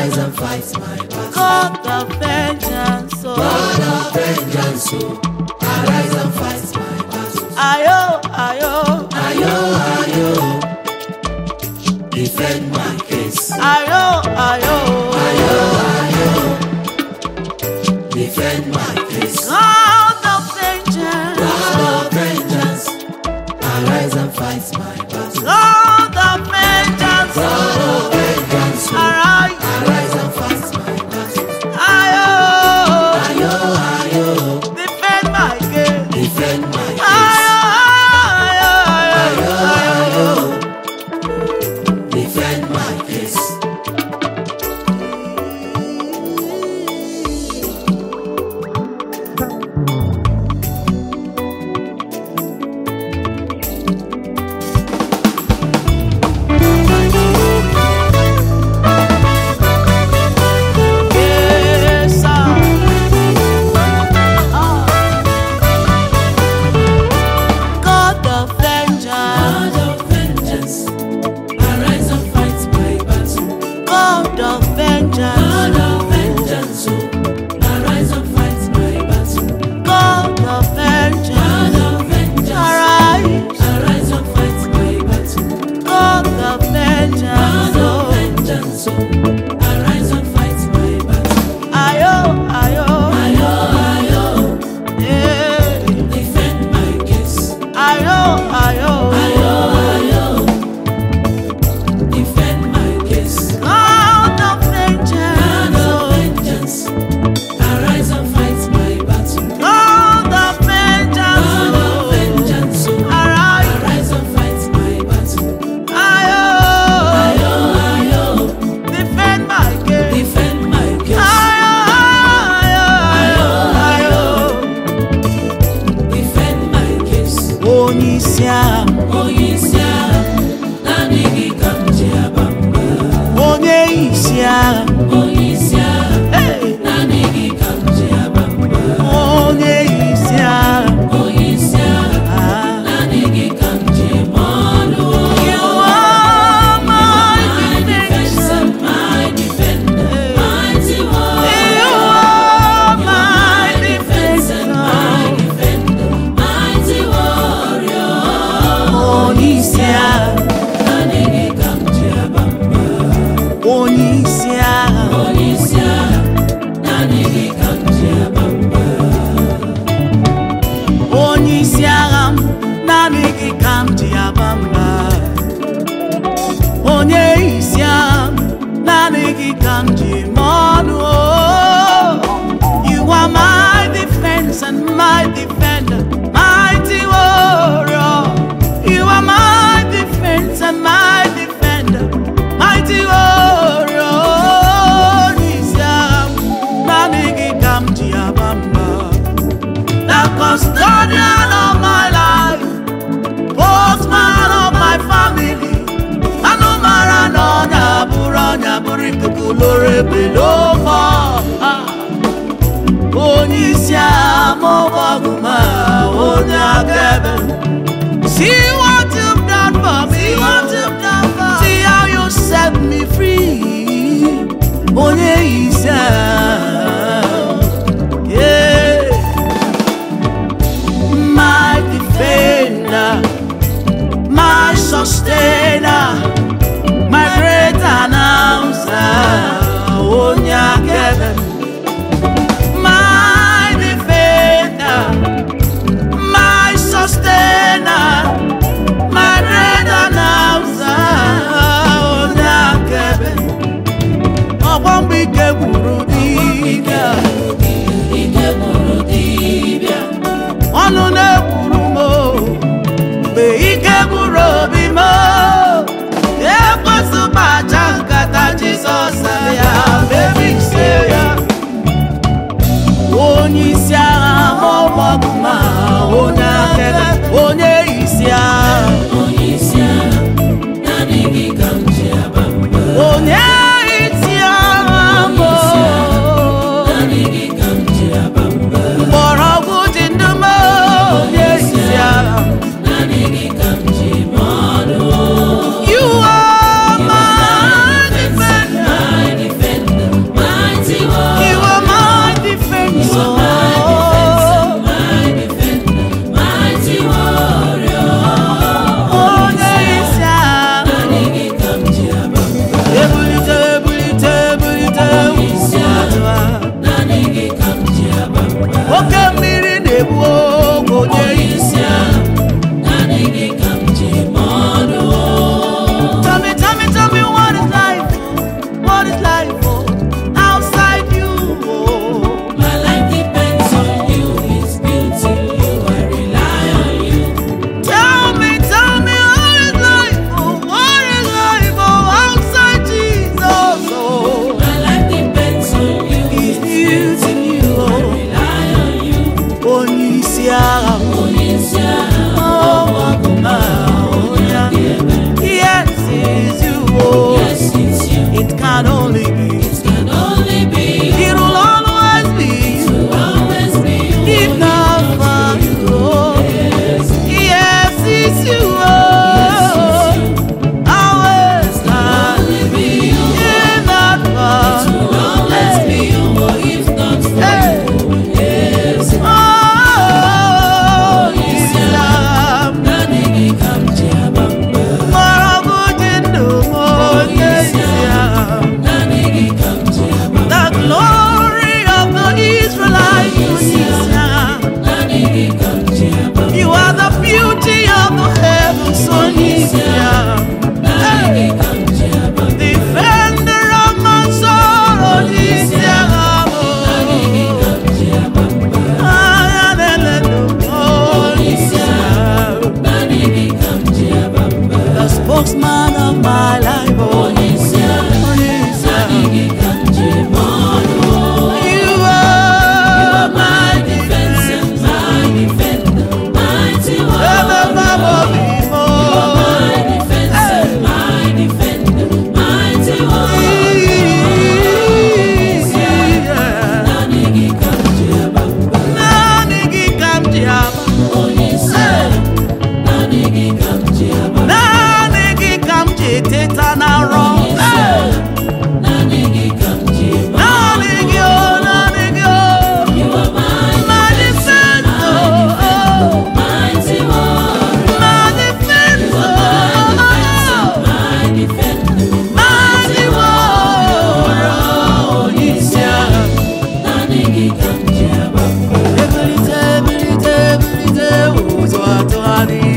arise and fight my battle. God of vengeance, God of vengeance, arise and fight my battle. Ayo, ayo, Ayo, ayo, defend my case. ayo, ayo, Ayo, ayo, defend my case. God of vengeance, God of vengeance, arise and fight my battle. God of vengeance, God of vengeance, arise, arise and fight my battle. ayo, Ayo, ayo, defend my case, defend my case. ayo, ayo, Ayo, ayo, ayo, defend my case. yes, sir. God of vengeance, God of vengeance, arise and fight my battle. God of vengeance, God of vengeance, arise and fight my battle. God of vengeance, God of vengeance, arise, arise and fight my battle. God of vengeance, God of vengeance, arise and fight my battle. ayo, ayo, Ayo, ayo, yeah, defend my case. ayo, ayo, Ayo, ayo, defend my case. God of vengeance, God of vengeance, arise and fight my battle. God of vengeance, God of vengeance, arise, arise and fight my battle. ayo, Ayo, ayo, defend my case, defend my case. ayo, ayo, ayo, Defend my case. Onyeisia, Onyeisia, naanị gị ka m ji aba mba. Onyeisia, Onyeisia, hey, naanị gị ka m ji aba mba. Onyeisia, Onyeisia, ah, naanị gị ka m ji eme ọnụ. you are my My defense defense, and my defender, mighty you warrior. are my Defense and my defender, mighty warrior. Onyeisia, Naanị gị ka m ji aba mba. Onyeisia, Onyeisia, naanị gị ka m ji aba mba. Onyeisia m, naanị gị ka m ji aba mba. Onyeisia m, naanị gị ka m ji eme ọnụ. You are my defense and my defender, mighty warrior. You are my defense and my defender, mighty warrior. Onyeisia m, naanị gị ka m ji aba mba. The custodian of my life, postman of my family. Anụmara na ọ na-abụrụ ọnya bụrụ ikuku loro ebe n'ofe ọha. Onyeisi ama ọgbọgụ ma onye akaebe. See what you've done for me. See how you set me free. Onyeisi yeah. My defender, my sustainer, my great announcer, onye akaebe. My defender, my sustainer, my great announcer, onye akaebe. Ọgbọ mgbe ike gburu dibịa, Ike gwụrụ dibịa. ọnụ na-ekwuru m o, mgbe ike gburu obi m o. Ekwesu kpacha nkata Jizọs ya mebise ya. Onyeisi agha ma ọgbọgụ ma onye akaebe. Onyeisi agha, Onyeisia, naanị gị ka m ji aba mba. onyeisi agha m o. can only be. It will always be you. If not for you, oh. Yes, it's you. Oh. Always can. If not for hey. Oh, Islam. Marabujindo, oh, Islam. The glory of the Israelites, Islam. You are the beauty of the heavens, so Islam. Hey. Defender of my soul, Islam. The spokesman of my life, oh, you are my defense, my defender, mighty one. Every day,